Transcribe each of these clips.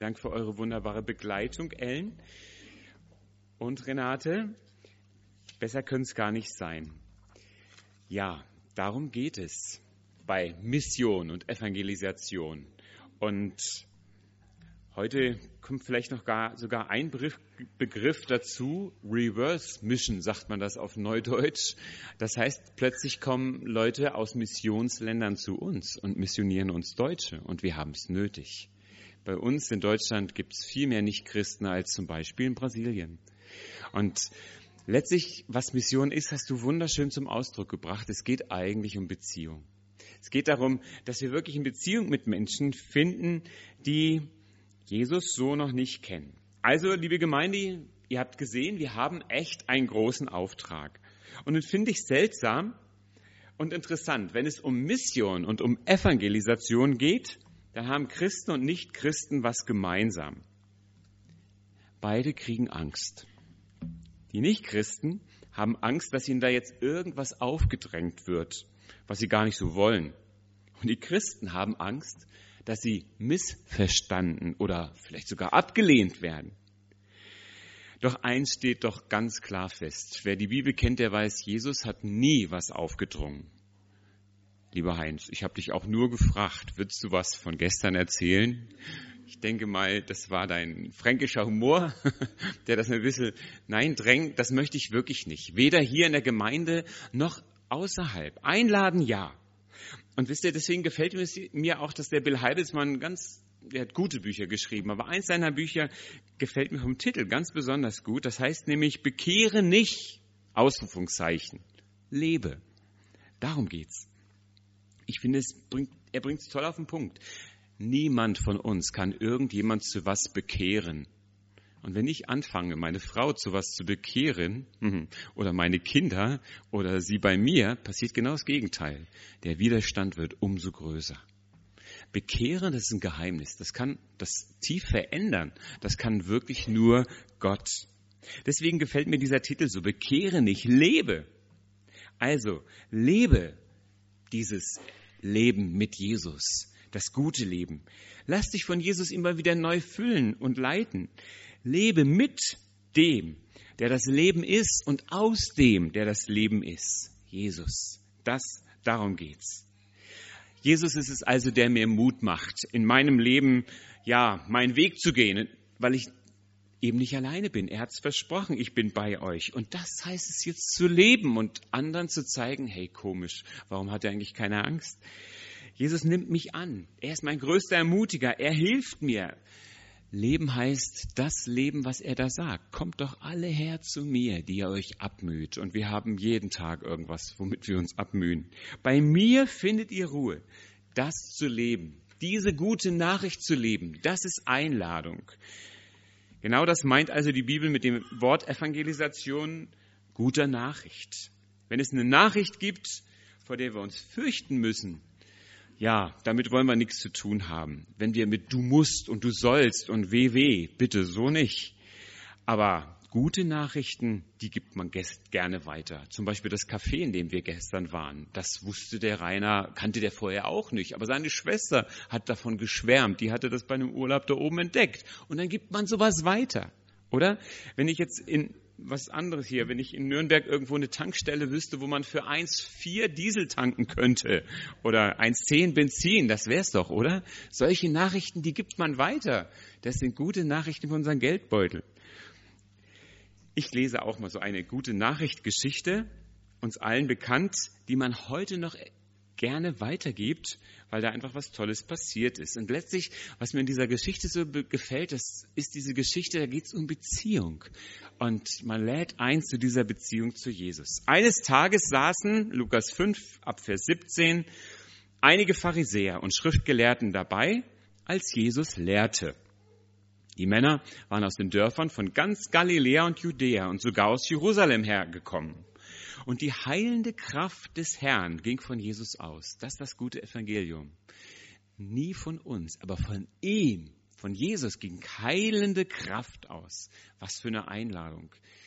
Dank für eure wunderbare Begleitung, Ellen und Renate. Besser könnte es gar nicht sein. Ja, darum geht es bei Mission und Evangelisation. Und heute kommt vielleicht noch sogar ein Begriff dazu, Reverse Mission, sagt man das auf Neudeutsch. Das heißt, plötzlich kommen Leute aus Missionsländern zu uns und missionieren uns Deutsche und wir haben es nötig. Bei uns in Deutschland gibt es viel mehr Nichtchristen als zum Beispiel in Brasilien. Und letztlich, was Mission ist, hast du wunderschön zum Ausdruck gebracht. Es geht eigentlich um Beziehung. Es geht darum, dass wir wirklich eine Beziehung mit Menschen finden, die Jesus so noch nicht kennen. Also, liebe Gemeinde, ihr habt gesehen, wir haben echt einen großen Auftrag. Und das finde ich seltsam und interessant. Wenn es um Mission und um Evangelisation geht, dann haben Christen und Nichtchristen was gemeinsam. Beide kriegen Angst. Die Nichtchristen haben Angst, dass ihnen da jetzt irgendwas aufgedrängt wird, was sie gar nicht so wollen. Und die Christen haben Angst, dass sie missverstanden oder vielleicht sogar abgelehnt werden. Doch eins steht doch ganz klar fest. Wer die Bibel kennt, der weiß, Jesus hat nie was aufgedrungen. Lieber Heinz, ich habe dich auch nur gefragt, würdest du was von gestern erzählen? Ich denke mal, das war dein fränkischer Humor, der das ein bisschen, nein, drängt, das möchte ich wirklich nicht. Weder hier in der Gemeinde noch außerhalb. Einladen, ja. Und wisst ihr, deswegen gefällt mir auch, dass der Bill Heibelsmann der hat gute Bücher geschrieben, aber eins seiner Bücher gefällt mir vom Titel ganz besonders gut. Das heißt nämlich, bekehre nicht, Ausrufungszeichen, lebe. Darum geht's. Ich finde, er bringt es toll auf den Punkt. Niemand von uns kann irgendjemand zu was bekehren. Und wenn ich anfange, meine Frau zu was zu bekehren, oder meine Kinder oder sie bei mir, passiert genau das Gegenteil. Der Widerstand wird umso größer. Bekehren, das ist ein Geheimnis. Das kann das tief verändern. Das kann wirklich nur Gott. Deswegen gefällt mir dieser Titel so, bekehre nicht, lebe. Also, lebe dieses Leben mit Jesus, das gute Leben. Lass dich von Jesus immer wieder neu füllen und leiten. Lebe mit dem, der das Leben ist und aus dem, der das Leben ist. Jesus. Darum geht's. Jesus ist es also, der mir Mut macht, in meinem Leben, meinen Weg zu gehen, weil ich eben nicht alleine bin. Er hat es versprochen, ich bin bei euch. Und das heißt es jetzt zu leben und anderen zu zeigen, hey, komisch, warum hat er eigentlich keine Angst? Jesus nimmt mich an. Er ist mein größter Ermutiger. Er hilft mir. Leben heißt das Leben, was er da sagt. Kommt doch alle her zu mir, die ihr euch abmüht. Und wir haben jeden Tag irgendwas, womit wir uns abmühen. Bei mir findet ihr Ruhe. Das zu leben, diese gute Nachricht zu leben, das ist Einladung. Genau das meint also die Bibel mit dem Wort Evangelisation, guter Nachricht. Wenn es eine Nachricht gibt, vor der wir uns fürchten müssen, damit wollen wir nichts zu tun haben. Wenn wir mit du musst und du sollst und weh, bitte so nicht. Aber gute Nachrichten, die gibt man gerne weiter. Zum Beispiel das Café, in dem wir gestern waren. Das wusste der Rainer, kannte der vorher auch nicht. Aber seine Schwester hat davon geschwärmt. Die hatte das bei einem Urlaub da oben entdeckt. Und dann gibt man sowas weiter, oder? Wenn ich jetzt wenn ich in Nürnberg irgendwo eine Tankstelle wüsste, wo man für 1,4 Diesel tanken könnte oder 1,10 Benzin, das wär's doch, oder? Solche Nachrichten, die gibt man weiter. Das sind gute Nachrichten für unseren Geldbeutel. Ich lese auch mal so eine gute Nachrichtgeschichte, uns allen bekannt, die man heute noch gerne weitergibt, weil da einfach was Tolles passiert ist. Und letztlich, was mir in dieser Geschichte so gefällt, das ist diese Geschichte, da geht es um Beziehung. Und man lädt ein zu dieser Beziehung zu Jesus. Eines Tages saßen, Lukas 5, ab Vers 17, einige Pharisäer und Schriftgelehrten dabei, als Jesus lehrte. Die Männer waren aus den Dörfern von ganz Galiläa und Judäa und sogar aus Jerusalem hergekommen. Und die heilende Kraft des Herrn ging von Jesus aus. Das ist das gute Evangelium. Nie von uns, aber von ihm, von Jesus ging heilende Kraft aus. Was für eine Einladung.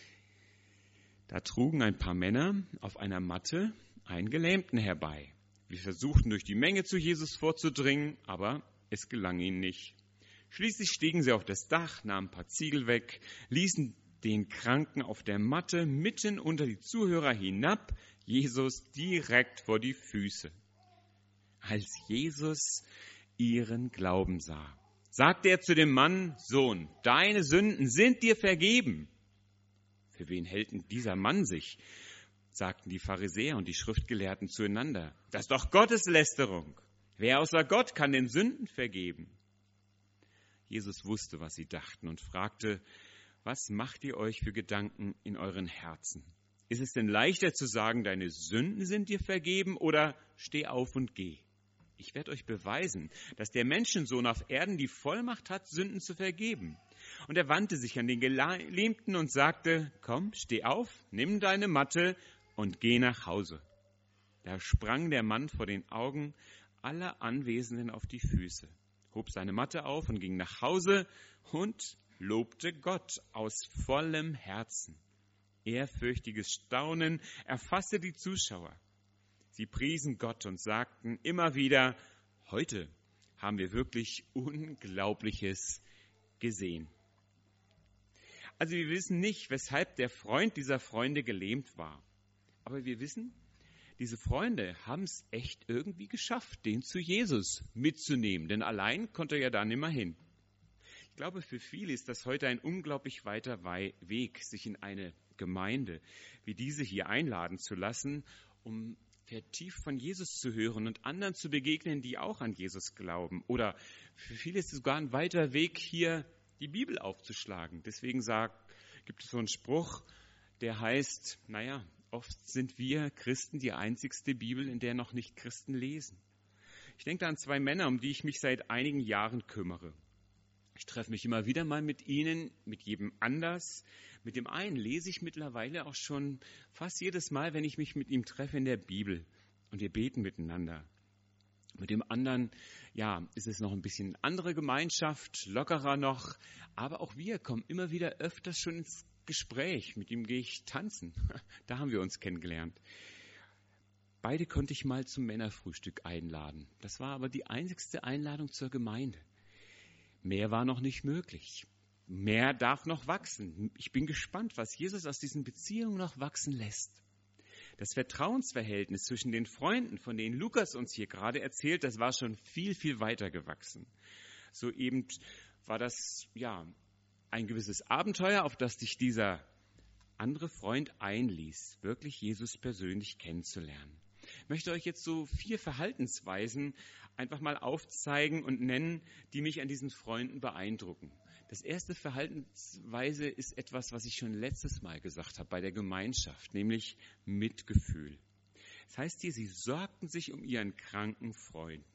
Da trugen ein paar Männer auf einer Matte einen Gelähmten herbei. Wir versuchten durch die Menge zu Jesus vorzudringen, aber es gelang ihnen nicht. Schließlich stiegen sie auf das Dach, nahmen ein paar Ziegel weg, ließen den Kranken auf der Matte mitten unter die Zuhörer hinab, Jesus direkt vor die Füße. Als Jesus ihren Glauben sah, sagte er zu dem Mann: Sohn, deine Sünden sind dir vergeben. Für wen hält denn dieser Mann sich? Sagten die Pharisäer und die Schriftgelehrten zueinander. Das ist doch Gotteslästerung. Wer außer Gott kann den Sünden vergeben? Jesus wusste, was sie dachten und fragte: Was macht ihr euch für Gedanken in euren Herzen? Ist es denn leichter zu sagen, deine Sünden sind dir vergeben, oder steh auf und geh? Ich werde euch beweisen, dass der Menschensohn auf Erden die Vollmacht hat, Sünden zu vergeben. Und er wandte sich an den Gelähmten und sagte: Komm, steh auf, nimm deine Matte und geh nach Hause. Da sprang der Mann vor den Augen aller Anwesenden auf die Füße, hob seine Matte auf und ging nach Hause und lobte Gott aus vollem Herzen. Ehrfürchtiges Staunen erfasste die Zuschauer. Sie priesen Gott und sagten immer wieder: Heute haben wir wirklich Unglaubliches gesehen. Also wir wissen nicht, weshalb der Freund dieser Freunde gelähmt war. Aber wir wissen, diese Freunde haben es echt irgendwie geschafft, den zu Jesus mitzunehmen. Denn allein konnte er ja da nimmer hin. Ich glaube, für viele ist das heute ein unglaublich weiter Weg, sich in eine Gemeinde wie diese hier einladen zu lassen, um vertieft von Jesus zu hören und anderen zu begegnen, die auch an Jesus glauben. Oder für viele ist es sogar ein weiter Weg, hier die Bibel aufzuschlagen. Deswegen gibt es so einen Spruch, der heißt, oft sind wir Christen die einzigste Bibel, in der noch nicht Christen lesen. Ich denke da an 2 Männer, um die ich mich seit einigen Jahren kümmere. Ich treffe mich immer wieder mal mit ihnen, mit jedem anders. Mit dem einen lese ich mittlerweile auch schon fast jedes Mal, wenn ich mich mit ihm treffe, in der Bibel. Und wir beten miteinander. Mit dem anderen, ist es noch ein bisschen andere Gemeinschaft, lockerer noch. Aber auch wir kommen immer wieder öfters schon ins Gespräch. Mit ihm gehe ich tanzen. Da haben wir uns kennengelernt. Beide konnte ich mal zum Männerfrühstück einladen. Das war aber die einzigste Einladung zur Gemeinde. Mehr war noch nicht möglich. Mehr darf noch wachsen. Ich bin gespannt, was Jesus aus diesen Beziehungen noch wachsen lässt. Das Vertrauensverhältnis zwischen den Freunden, von denen Lukas uns hier gerade erzählt, das war schon viel, viel weiter gewachsen. So eben war das, ein gewisses Abenteuer, auf das sich dieser andere Freund einließ, wirklich Jesus persönlich kennenzulernen. Ich möchte euch jetzt so 4 Verhaltensweisen einfach mal aufzeigen und nennen, die mich an diesen Freunden beeindrucken. Das erste Verhaltensweise ist etwas, was ich schon letztes Mal gesagt habe bei der Gemeinschaft, nämlich Mitgefühl. Das heißt hier, sie sorgten sich um ihren kranken Freund.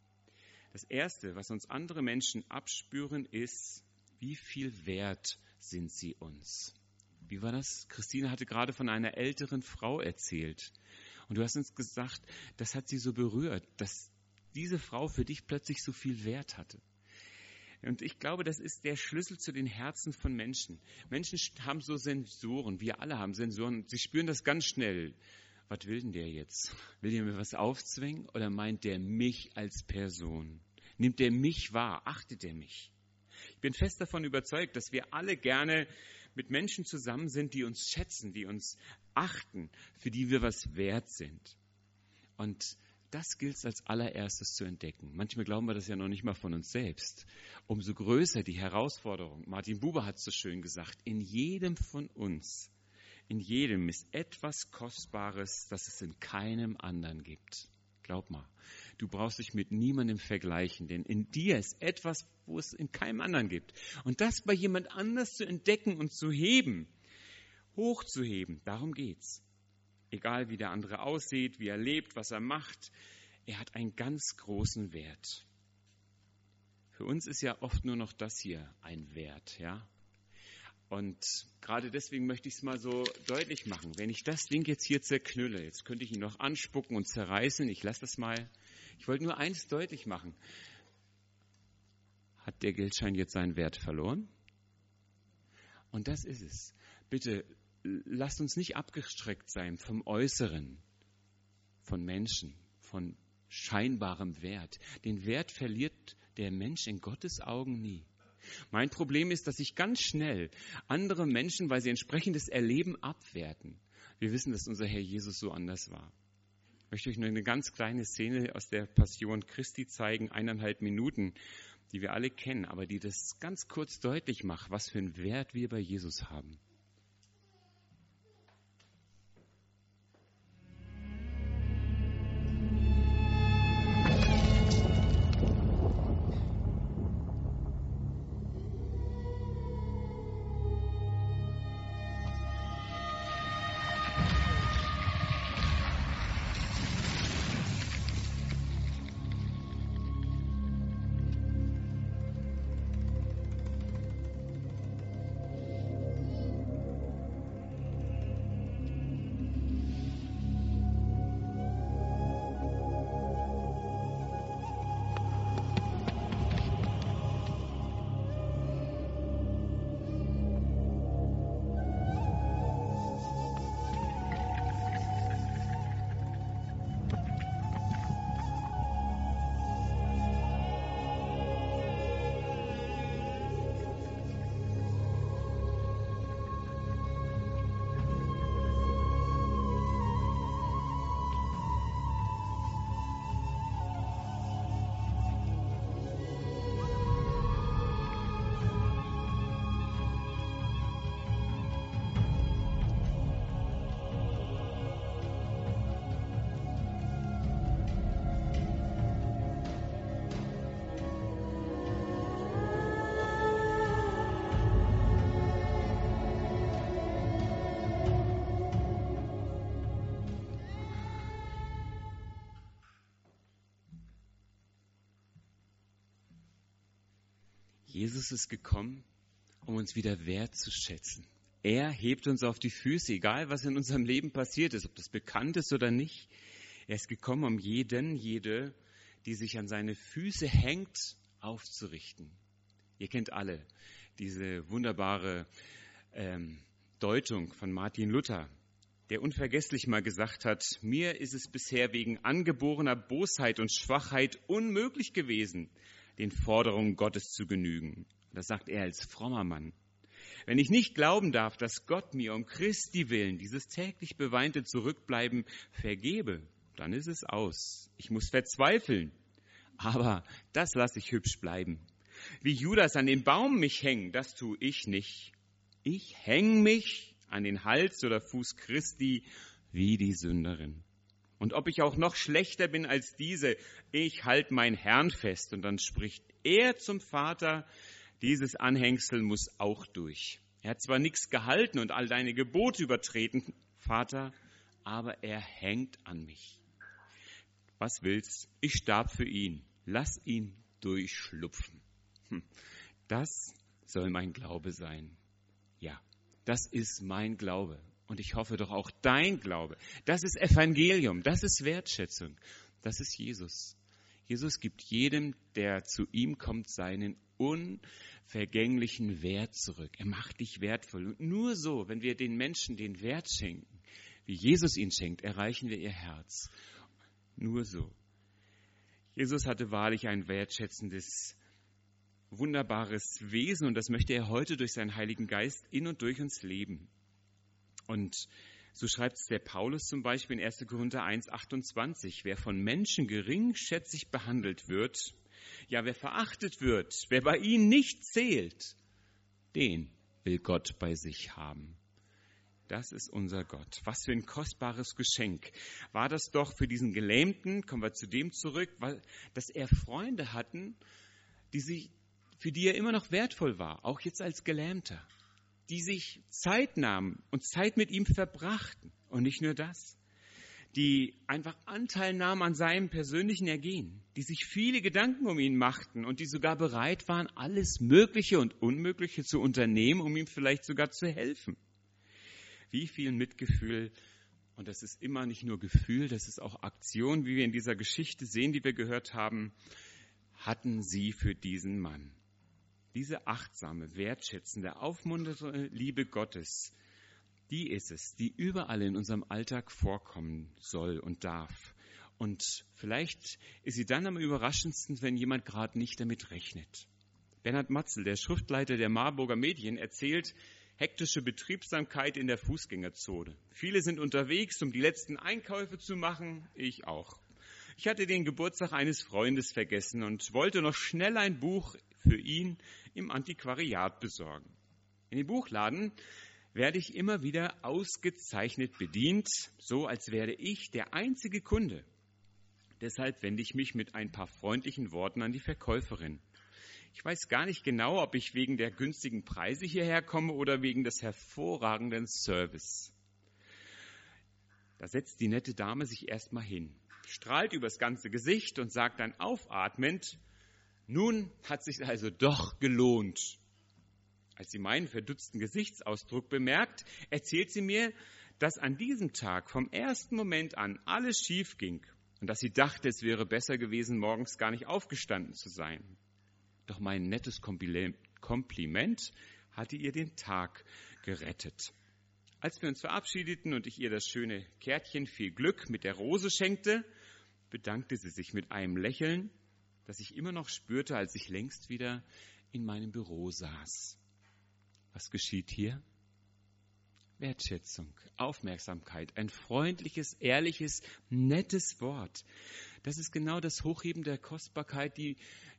Das erste, was uns andere Menschen abspüren, ist, wie viel wert sind sie uns? Wie war das? Christine hatte gerade von einer älteren Frau erzählt. Und du hast uns gesagt, das hat sie so berührt, dass diese Frau für dich plötzlich so viel Wert hatte. Und ich glaube, das ist der Schlüssel zu den Herzen von Menschen. Menschen haben so Sensoren, wir alle haben Sensoren. Sie spüren das ganz schnell. Was will denn der jetzt? Will der mir was aufzwingen oder meint der mich als Person? Nimmt der mich wahr? Achtet er mich? Ich bin fest davon überzeugt, dass wir alle gerne mit Menschen zusammen sind, die uns schätzen, die uns achten, für die wir was wert sind. Und das gilt es als allererstes zu entdecken. Manchmal glauben wir das ja noch nicht mal von uns selbst. Umso größer die Herausforderung. Martin Buber hat es so schön gesagt, in jedem von uns, in jedem ist etwas Kostbares, das es in keinem anderen gibt. Glaub mal, du brauchst dich mit niemandem vergleichen, denn in dir ist etwas, wo es in keinem anderen gibt. Und das bei jemand anders zu entdecken und zu heben, hochzuheben, darum geht's. Egal wie der andere aussieht, wie er lebt, was er macht, er hat einen ganz großen Wert. Für uns ist ja oft nur noch das hier ein Wert, ja. Und gerade deswegen möchte ich es mal so deutlich machen. Wenn ich das Ding jetzt hier zerknülle, jetzt könnte ich ihn noch anspucken und zerreißen, ich lasse das mal. Ich wollte nur eins deutlich machen. Hat der Geldschein jetzt seinen Wert verloren? Und das ist es. Bitte, lasst uns nicht abgestreckt sein vom Äußeren, von Menschen, von scheinbarem Wert. Den Wert verliert der Mensch in Gottes Augen nie. Mein Problem ist, dass ich ganz schnell andere Menschen, weil sie entsprechendes Erleben, abwerten. Wir wissen, dass unser Herr Jesus so anders war. Ich möchte euch nur eine ganz kleine Szene aus der Passion Christi zeigen, 1,5 Minuten, die wir alle kennen, aber die das ganz kurz deutlich macht, was für einen Wert wir bei Jesus haben. Jesus ist gekommen, um uns wieder wertzuschätzen. Er hebt uns auf die Füße, egal was in unserem Leben passiert ist, ob das bekannt ist oder nicht. Er ist gekommen, um jede, die sich an seine Füße hängt, aufzurichten. Ihr kennt alle diese wunderbare Deutung von Martin Luther, der unvergesslich mal gesagt hat, mir ist es bisher wegen angeborener Bosheit und Schwachheit unmöglich gewesen, den Forderungen Gottes zu genügen. Das sagt er als frommer Mann. Wenn ich nicht glauben darf, dass Gott mir um Christi willen dieses täglich beweinte Zurückbleiben vergebe, dann ist es aus. Ich muss verzweifeln. Aber das lasse ich hübsch bleiben. Wie Judas an den Baum mich hängen, das tue ich nicht. Ich hänge mich an den Hals oder Fuß Christi wie die Sünderin. Und ob ich auch noch schlechter bin als diese, ich halte mein Herrn fest. Und dann spricht er zum Vater, dieses Anhängsel muss auch durch. Er hat zwar nichts gehalten und all deine Gebote übertreten, Vater, aber er hängt an mich. Was willst? Ich starb für ihn. Lass ihn durchschlupfen. Das soll mein Glaube sein. Ja, das ist mein Glaube. Und ich hoffe doch auch dein Glaube. Das ist Evangelium, das ist Wertschätzung, das ist Jesus. Jesus gibt jedem, der zu ihm kommt, seinen unvergänglichen Wert zurück. Er macht dich wertvoll. Und nur so, wenn wir den Menschen den Wert schenken, wie Jesus ihn schenkt, erreichen wir ihr Herz. Nur so. Jesus hatte wahrlich ein wertschätzendes, wunderbares Wesen und das möchte er heute durch seinen Heiligen Geist in und durch uns leben. Und so schreibt es der Paulus zum Beispiel in 1. Korinther 1,28. Wer von Menschen geringschätzig behandelt wird, ja, wer verachtet wird, wer bei ihnen nicht zählt, den will Gott bei sich haben. Das ist unser Gott. Was für ein kostbares Geschenk. War das doch für diesen Gelähmten, kommen wir zu dem zurück, dass er Freunde hatten, für die er immer noch wertvoll war, auch jetzt als Gelähmter. Die sich Zeit nahmen und Zeit mit ihm verbrachten. Und nicht nur das, die einfach Anteil nahmen an seinem persönlichen Ergehen, die sich viele Gedanken um ihn machten und die sogar bereit waren, alles Mögliche und Unmögliche zu unternehmen, um ihm vielleicht sogar zu helfen. Wie viel Mitgefühl, und das ist immer nicht nur Gefühl, das ist auch Aktion, wie wir in dieser Geschichte sehen, die wir gehört haben, hatten sie für diesen Mann. Diese achtsame, wertschätzende, aufmunternde Liebe Gottes, die ist es, die überall in unserem Alltag vorkommen soll und darf. Und vielleicht ist sie dann am überraschendsten, wenn jemand gerade nicht damit rechnet. Bernhard Matzel, der Schriftleiter der Marburger Medien, erzählt, hektische Betriebsamkeit in der Fußgängerzone. Viele sind unterwegs, um die letzten Einkäufe zu machen, ich auch. Ich hatte den Geburtstag eines Freundes vergessen und wollte noch schnell ein Buch für ihn im Antiquariat besorgen. In dem Buchladen werde ich immer wieder ausgezeichnet bedient, so als wäre ich der einzige Kunde. Deshalb wende ich mich mit ein paar freundlichen Worten an die Verkäuferin. Ich weiß gar nicht genau, ob ich wegen der günstigen Preise hierher komme oder wegen des hervorragenden Service. Da setzt die nette Dame sich erstmal hin, strahlt übers ganze Gesicht und sagt dann aufatmend, nun hat sich also doch gelohnt. Als sie meinen verdutzten Gesichtsausdruck bemerkt, erzählt sie mir, dass an diesem Tag vom ersten Moment an alles schief ging und dass sie dachte, es wäre besser gewesen, morgens gar nicht aufgestanden zu sein. Doch mein nettes Kompliment hatte ihr den Tag gerettet. Als wir uns verabschiedeten und ich ihr das schöne Kärtchen viel Glück mit der Rose schenkte, bedankte sie sich mit einem Lächeln, das ich immer noch spürte, als ich längst wieder in meinem Büro saß. Was geschieht hier? Wertschätzung, Aufmerksamkeit, ein freundliches, ehrliches, nettes Wort. Das ist genau das Hochheben der Kostbarkeit, die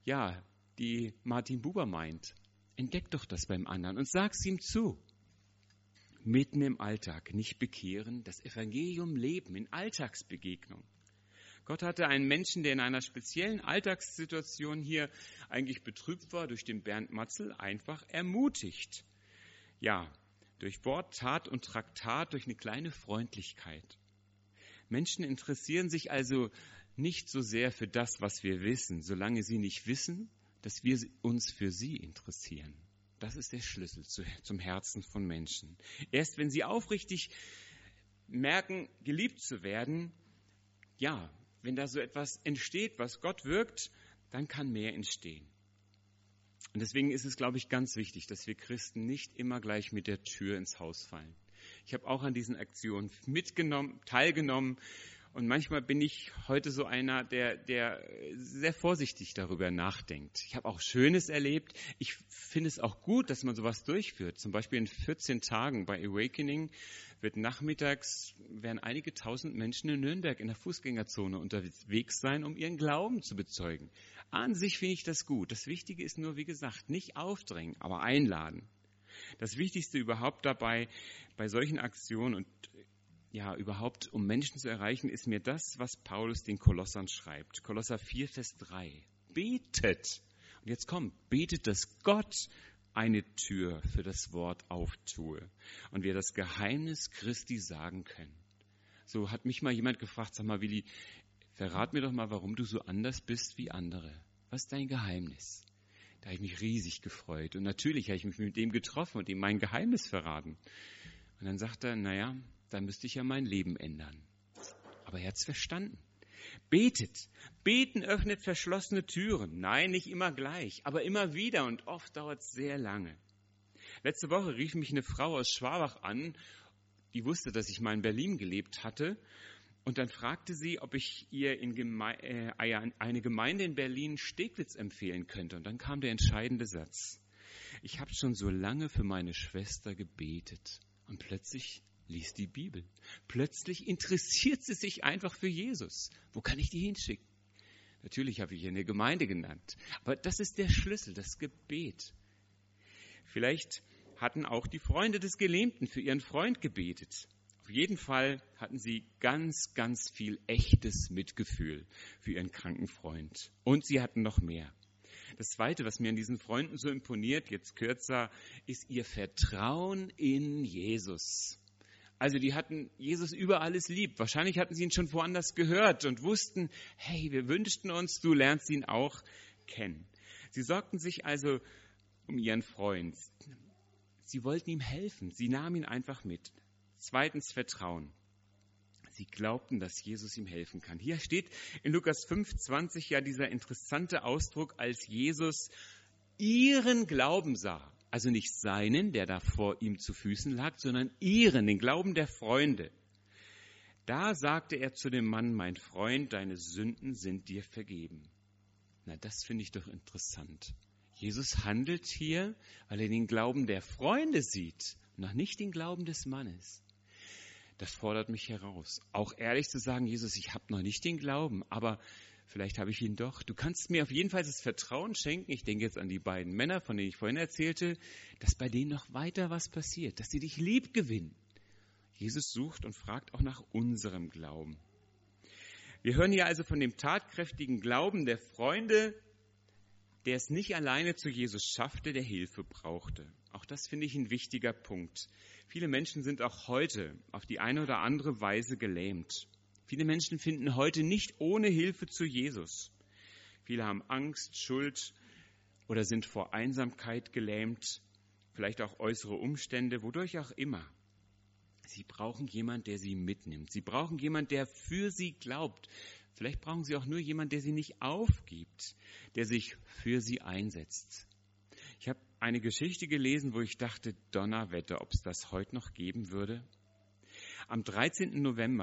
Martin Buber meint. Entdeck doch das beim anderen und sag's ihm zu. Mitten im Alltag, nicht bekehren, das Evangelium leben, in Alltagsbegegnung. Gott hatte einen Menschen, der in einer speziellen Alltagssituation hier eigentlich betrübt war, durch den Bernd Matzel einfach ermutigt. Ja, durch Wort, Tat und Traktat, durch eine kleine Freundlichkeit. Menschen interessieren sich also nicht so sehr für das, was wir wissen, solange sie nicht wissen, dass wir uns für sie interessieren. Das ist der Schlüssel zum Herzen von Menschen. Erst wenn sie aufrichtig merken, geliebt zu werden, ja, wenn da so etwas entsteht, was Gott wirkt, dann kann mehr entstehen. Und deswegen ist es, glaube ich, ganz wichtig, dass wir Christen nicht immer gleich mit der Tür ins Haus fallen. Ich habe auch an diesen Aktionen teilgenommen. Und manchmal bin ich heute so einer, der sehr vorsichtig darüber nachdenkt. Ich habe auch Schönes erlebt. Ich finde es auch gut, dass man sowas durchführt. Zum Beispiel in 14 Tagen bei Awakening werden einige tausend Menschen in Nürnberg in der Fußgängerzone unterwegs sein, um ihren Glauben zu bezeugen. An sich finde ich das gut. Das Wichtige ist nur, wie gesagt, nicht aufdrängen, aber einladen. Das Wichtigste überhaupt dabei, bei solchen Aktionen und überhaupt, um Menschen zu erreichen, ist mir das, was Paulus den Kolossern schreibt. Kolosser 4, Vers 3. Betet. Und jetzt kommt, betet, dass Gott eine Tür für das Wort auftue und wir das Geheimnis Christi sagen können. So hat mich mal jemand gefragt, sag mal, Willi, verrat mir doch mal, warum du so anders bist wie andere. Was ist dein Geheimnis? Da habe ich mich riesig gefreut. Und natürlich habe ich mich mit dem getroffen und ihm mein Geheimnis verraten. Und dann sagt er, dann müsste ich ja mein Leben ändern. Aber er hat es verstanden. Betet. Beten öffnet verschlossene Türen. Nein, nicht immer gleich, aber immer wieder und oft dauert es sehr lange. Letzte Woche rief mich eine Frau aus Schwabach an, die wusste, dass ich mal in Berlin gelebt hatte. Und dann fragte sie, ob ich ihr eine Gemeinde in Berlin Steglitz empfehlen könnte. Und dann kam der entscheidende Satz. Ich habe schon so lange für meine Schwester gebetet. Und plötzlich liest die Bibel. Plötzlich interessiert sie sich einfach für Jesus. Wo kann ich die hinschicken? Natürlich habe ich ihr eine Gemeinde genannt. Aber das ist der Schlüssel, das Gebet. Vielleicht hatten auch die Freunde des Gelähmten für ihren Freund gebetet. Auf jeden Fall hatten sie ganz, ganz viel echtes Mitgefühl für ihren kranken Freund. Und sie hatten noch mehr. Das Zweite, was mir an diesen Freunden so imponiert, jetzt kürzer, ist ihr Vertrauen in Jesus. Also die hatten Jesus über alles lieb. Wahrscheinlich hatten sie ihn schon woanders gehört und wussten, hey, wir wünschten uns, du lernst ihn auch kennen. Sie sorgten sich also um ihren Freund. Sie wollten ihm helfen. Sie nahmen ihn einfach mit. Zweitens Vertrauen. Sie glaubten, dass Jesus ihm helfen kann. Hier steht in Lukas 5,20 ja dieser interessante Ausdruck, als Jesus ihren Glauben sah. Also nicht seinen, der da vor ihm zu Füßen lag, sondern ihren, den Glauben der Freunde. Da sagte er zu dem Mann, mein Freund, deine Sünden sind dir vergeben. Na, das finde ich doch interessant. Jesus handelt hier, weil er den Glauben der Freunde sieht, noch nicht den Glauben des Mannes. Das fordert mich heraus. Auch ehrlich zu sagen, Jesus, ich habe noch nicht den Glauben, aber vielleicht habe ich ihn doch. Du kannst mir auf jeden Fall das Vertrauen schenken. Ich denke jetzt an die beiden Männer, von denen ich vorhin erzählte, dass bei denen noch weiter was passiert, dass sie dich lieb gewinnen. Jesus sucht und fragt auch nach unserem Glauben. Wir hören hier also von dem tatkräftigen Glauben der Freunde, der es nicht alleine zu Jesus schaffte, der Hilfe brauchte. Auch das finde ich ein wichtiger Punkt. Viele Menschen sind auch heute auf die eine oder andere Weise gelähmt. Viele Menschen finden heute nicht ohne Hilfe zu Jesus. Viele haben Angst, Schuld oder sind vor Einsamkeit gelähmt, vielleicht auch äußere Umstände, wodurch auch immer. Sie brauchen jemanden, der sie mitnimmt. Sie brauchen jemanden, der für sie glaubt. Vielleicht brauchen sie auch nur jemanden, der sie nicht aufgibt, der sich für sie einsetzt. Ich habe eine Geschichte gelesen, wo ich dachte, Donnerwetter, ob es das heute noch geben würde. Am 13. November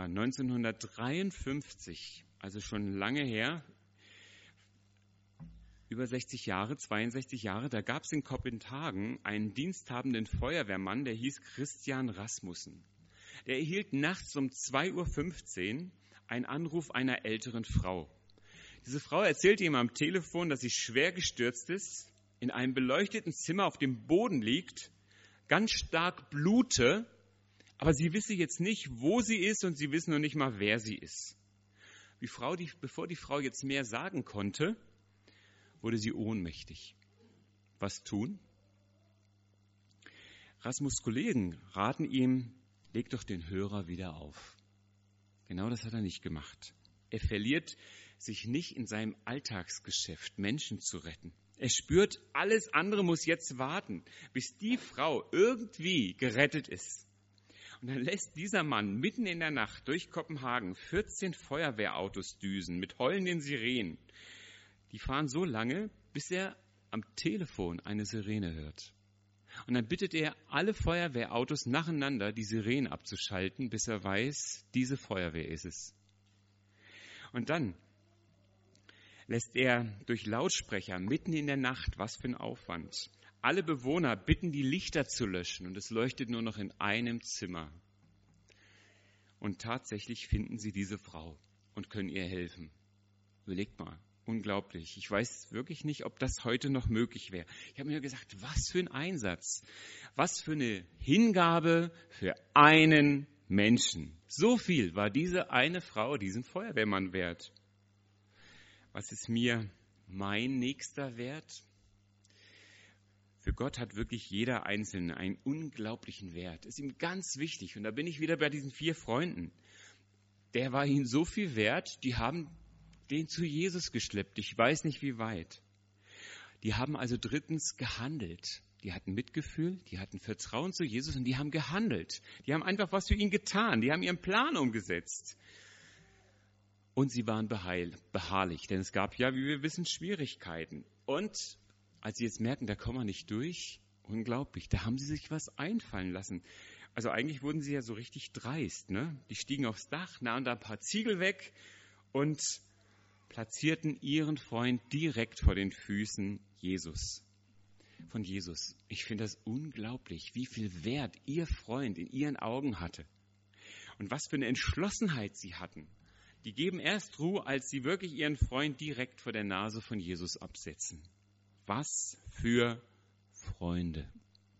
1953, also schon lange her, über 60 Jahre, 62 Jahre, da gab es in Kopenhagen einen diensthabenden Feuerwehrmann, der hieß Christian Rasmussen. Der erhielt nachts um 2:15 Uhr einen Anruf einer älteren Frau. Diese Frau erzählte ihm am Telefon, dass sie schwer gestürzt ist, in einem beleuchteten Zimmer auf dem Boden liegt, ganz stark blute, aber sie wisse jetzt nicht, wo sie ist und sie wisse noch nicht mal, wer sie ist. Bevor die Frau jetzt mehr sagen konnte, wurde sie ohnmächtig. Was tun? Rasmus' Kollegen raten ihm, leg doch den Hörer wieder auf. Genau das hat er nicht gemacht. Er verliert sich nicht in seinem Alltagsgeschäft, Menschen zu retten. Er spürt, alles andere muss jetzt warten, bis die Frau irgendwie gerettet ist. Und dann lässt dieser Mann mitten in der Nacht durch Kopenhagen 14 Feuerwehrautos düsen mit heulenden Sirenen. Die fahren so lange, bis er am Telefon eine Sirene hört. Und dann bittet er alle Feuerwehrautos nacheinander, die Sirenen abzuschalten, bis er weiß, diese Feuerwehr ist es. Und dann lässt er durch Lautsprecher mitten in der Nacht, was für ein Aufwand, alle Bewohner bitten, die Lichter zu löschen. Und es leuchtet nur noch in einem Zimmer. Und tatsächlich finden sie diese Frau und können ihr helfen. Überlegt mal. Unglaublich. Ich weiß wirklich nicht, ob das heute noch möglich wäre. Ich habe mir gesagt, was für ein Einsatz, was für eine Hingabe für einen Menschen. So viel war diese eine Frau, diesen Feuerwehrmann wert. Was ist mir mein nächster wert? Für Gott hat wirklich jeder Einzelne einen unglaublichen Wert. Ist ihm ganz wichtig. Und da bin ich wieder bei diesen 4 Freunden. Der war ihnen so viel wert, die haben den zu Jesus geschleppt. Ich weiß nicht, wie weit. Die haben also drittens gehandelt. Die hatten Mitgefühl, die hatten Vertrauen zu Jesus und die haben gehandelt. Die haben einfach was für ihn getan. Die haben ihren Plan umgesetzt. Und sie waren beharrlich, denn es gab ja, wie wir wissen, Schwierigkeiten. Und als sie jetzt merken, da kommen wir nicht durch, unglaublich, da haben sie sich was einfallen lassen. Also eigentlich wurden sie ja so richtig dreist, ne? Die stiegen aufs Dach, nahmen da ein paar Ziegel weg und platzierten ihren Freund direkt vor den Füßen von Jesus. Ich finde das unglaublich, wie viel Wert ihr Freund in ihren Augen hatte. Und was für eine Entschlossenheit sie hatten. Die geben erst Ruhe, als sie wirklich ihren Freund direkt vor der Nase von Jesus absetzen. Was für Freunde.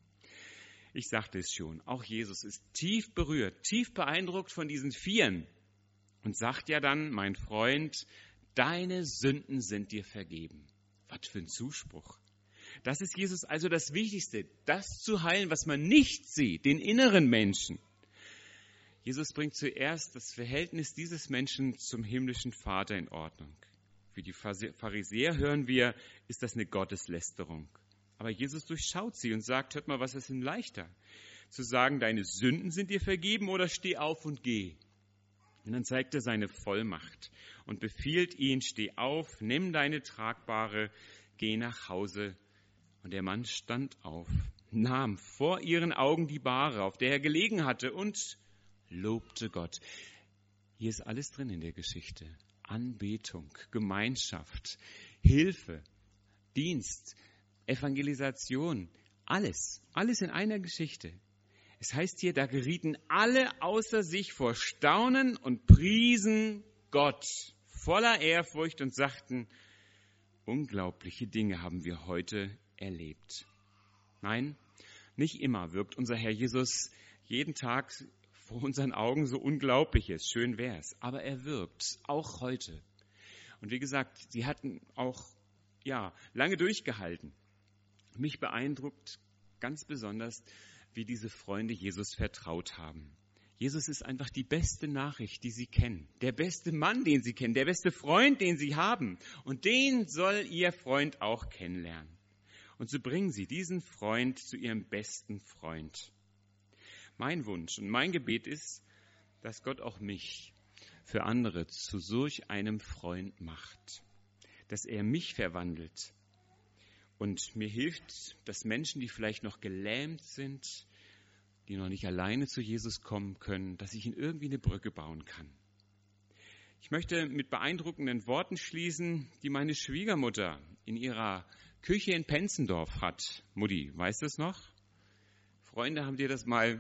Ich sagte es schon, auch Jesus ist tief berührt, tief beeindruckt von diesen 4 und sagt ja dann, mein Freund, deine Sünden sind dir vergeben. Was für ein Zuspruch. Das ist Jesus also das Wichtigste, das zu heilen, was man nicht sieht, den inneren Menschen. Jesus bringt zuerst das Verhältnis dieses Menschen zum himmlischen Vater in Ordnung. Für die Pharisäer hören wir, ist das eine Gotteslästerung. Aber Jesus durchschaut sie und sagt, hört mal, was ist denn leichter? Zu sagen, deine Sünden sind dir vergeben oder steh auf und geh. Und dann zeigt er seine Vollmacht und befiehlt ihn, steh auf, nimm deine Tragbare, geh nach Hause. Und der Mann stand auf, nahm vor ihren Augen die Bahre, auf der er gelegen hatte, und lobte Gott. Hier ist alles drin in der Geschichte. Anbetung, Gemeinschaft, Hilfe, Dienst, Evangelisation, alles in einer Geschichte. Es heißt hier, da gerieten alle außer sich vor Staunen und priesen Gott voller Ehrfurcht und sagten, unglaubliche Dinge haben wir heute erlebt. Nein, nicht immer wirkt unser Herr Jesus jeden Tag vor unseren Augen so Unglaubliches. Schön wär's. Aber er wirkt, auch heute. Und wie gesagt, sie hatten auch lange durchgehalten. Mich beeindruckt ganz besonders, wie diese Freunde Jesus vertraut haben. Jesus ist einfach die beste Nachricht, die sie kennen. Der beste Mann, den sie kennen. Der beste Freund, den sie haben. Und den soll ihr Freund auch kennenlernen. Und so bringen sie diesen Freund zu ihrem besten Freund. Mein Wunsch und mein Gebet ist, dass Gott auch mich für andere zu solch einem Freund macht. Dass er mich verwandelt und mir hilft, dass Menschen, die vielleicht noch gelähmt sind, die noch nicht alleine zu Jesus kommen können, dass ich ihnen irgendwie eine Brücke bauen kann. Ich möchte mit beeindruckenden Worten schließen, die meine Schwiegermutter in ihrer Küche in Penzendorf hat. Mutti, weißt du es noch? Freunde haben dir das mal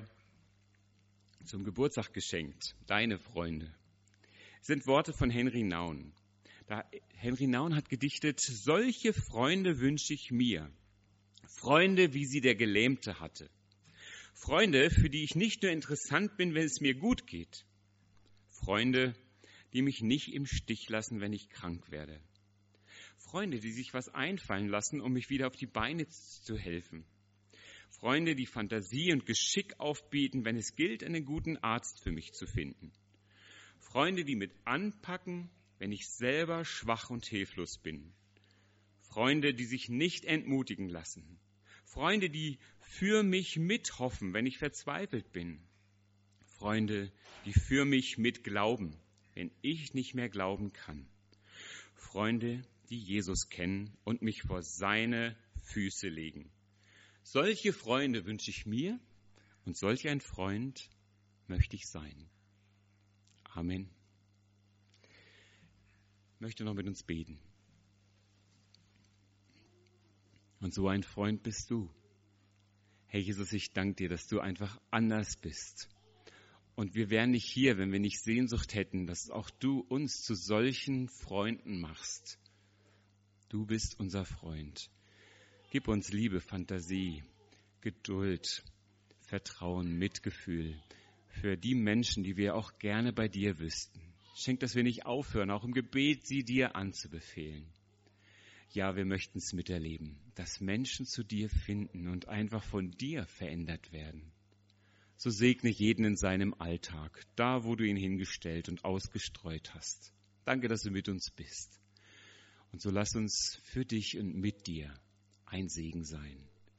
zum Geburtstag geschenkt, deine Freunde. Es sind Worte von Henry Nouwen. Henry Nouwen hat gedichtet, solche Freunde wünsche ich mir. Freunde, wie sie der Gelähmte hatte. Freunde, für die ich nicht nur interessant bin, wenn es mir gut geht. Freunde, die mich nicht im Stich lassen, wenn ich krank werde. Freunde, die sich was einfallen lassen, um mich wieder auf die Beine zu helfen. Freunde, die Fantasie und Geschick aufbieten, wenn es gilt, einen guten Arzt für mich zu finden. Freunde, die mit anpacken, wenn ich selber schwach und hilflos bin. Freunde, die sich nicht entmutigen lassen. Freunde, die für mich mithoffen, wenn ich verzweifelt bin. Freunde, die für mich mitglauben, wenn ich nicht mehr glauben kann. Freunde, die Jesus kennen und mich vor seine Füße legen. Solche Freunde wünsche ich mir und solch ein Freund möchte ich sein. Amen. Ich möchte noch mit uns beten. Und so ein Freund bist du. Herr Jesus, ich danke dir, dass du einfach anders bist. Und wir wären nicht hier, wenn wir nicht Sehnsucht hätten, dass auch du uns zu solchen Freunden machst. Du bist unser Freund. Gib uns Liebe, Fantasie, Geduld, Vertrauen, Mitgefühl für die Menschen, die wir auch gerne bei dir wüssten. Schenk, dass wir nicht aufhören, auch im Gebet sie dir anzubefehlen. Ja, wir möchten es miterleben, dass Menschen zu dir finden und einfach von dir verändert werden. So segne jeden in seinem Alltag, da wo du ihn hingestellt und ausgestreut hast. Danke, dass du mit uns bist. Und so lass uns für dich und mit dir ein Segen sein.